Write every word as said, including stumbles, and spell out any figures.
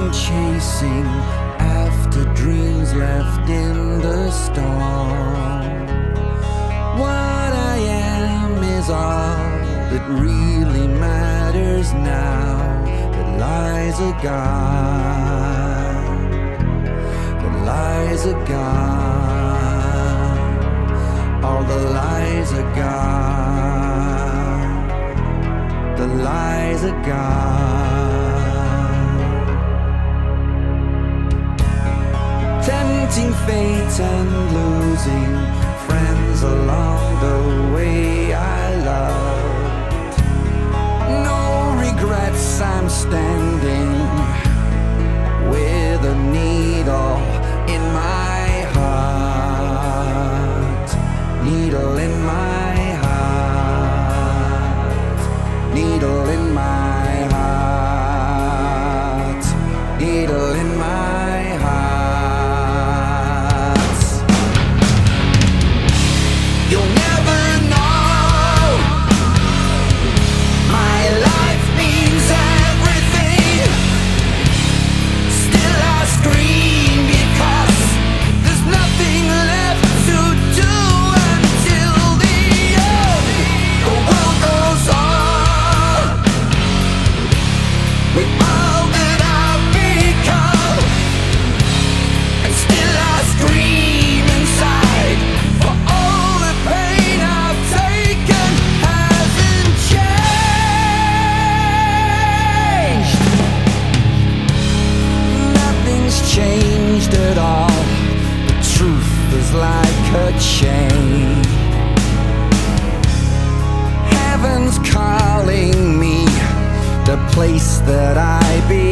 been chasing after dreams left in the storm. What I am is all that really matters now. The lies are gone. The lies are gone. All the lies are gone. The lies are gone. Tempting fate and losing friends along the way I loved. No regrets, I'm standing with a needle in my heart. Needle in my heart. Needle in my heart. Needle in my heart. You'll never know. My life means everything. Still I scream because there's nothing left to do until the end. The world goes on with all that I've become, and still I scream inside for all the pain I've taken hasn't changed. Nothing's changed at all. The truth is like a chain. Heaven's calling me, the place that I belong.